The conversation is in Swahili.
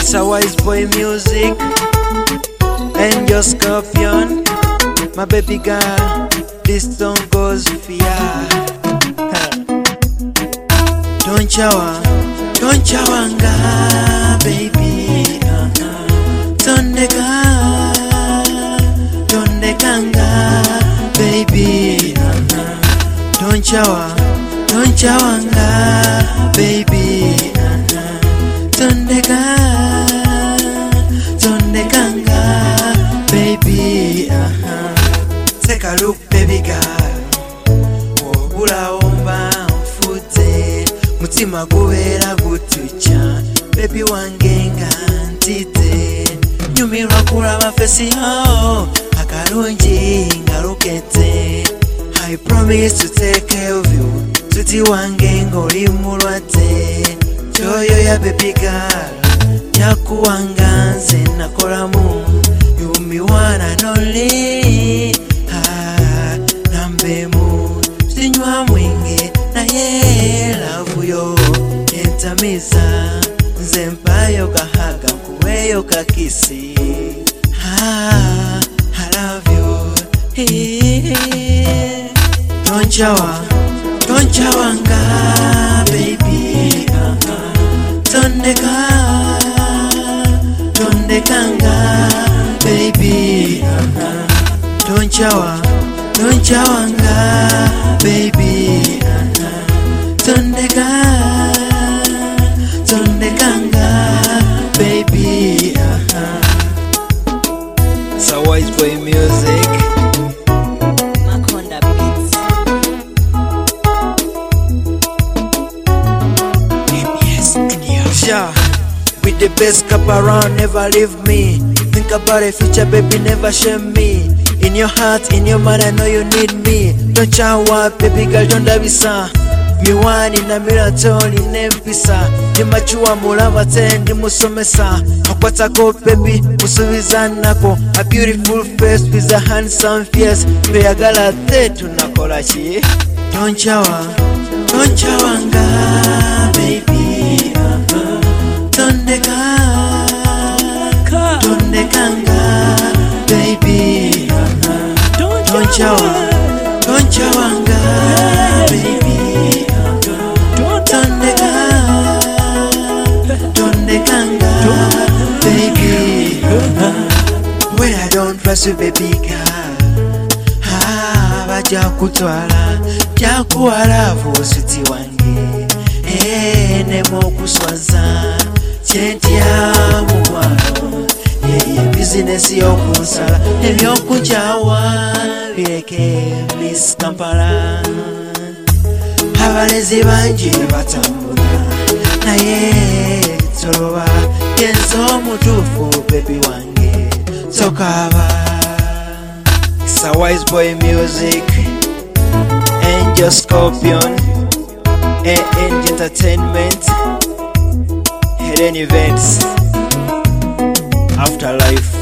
It's a Wise Boy music. Angel Scorpion, my baby girl, this song goes for ya. Don't chawanga, baby. Tondekanga, baby. Don't chawanga, baby. Tondekanga, baby. Take a look, baby girl. Obula omba mfute, mutima gubeera gutucha. Baby wange nga ntite, nyumirwa kulaba face yo akalungi nga lukete. I promise to take care of you, tuti wange ng'oli mulwadde. Joyo ya baby girl, yakuwanga nze nakolamu. You me one and only, nambemu sinywa mwingi naye love yo entamiza. Nze mpayo kahaga nkuweyo kakisi. I love you. Don't chawanga, baby. Tondekanga, baby. Don't chawanga, baby. Tondekanga, baby. It's a Wise Boy music. Makonda Beats. Yeah, with the best cup around, never leave me. Think about the future, baby, never shame me. In your heart, in your mind, I know you need me. Don't chawa, baby girl, don't dabisa. Miwani na miratoni nempisa. Nimachua mulava tendi musomesa. Akwatako baby, musubiza nako. A beautiful face with a handsome face. Peyagala tetu nakola chi. Don't chawanga, baby. Tondekanga, baby. Don't chawanga, baby. Tondekanga, baby. When I don't trust you, baby girl, baja kutwala, jakuwala vositi wange. Nemo kuswaza, chentia mukwano. Business yokunsala, ebyokujawa bireke Miss Kampala. Abalezi bangi batambula, naye toloba yenzo omutuufu baby wange tokaba. It's a Wise Boy music. Angel Scorpion, Angel Entertainment, Hidden Events, Afterlife.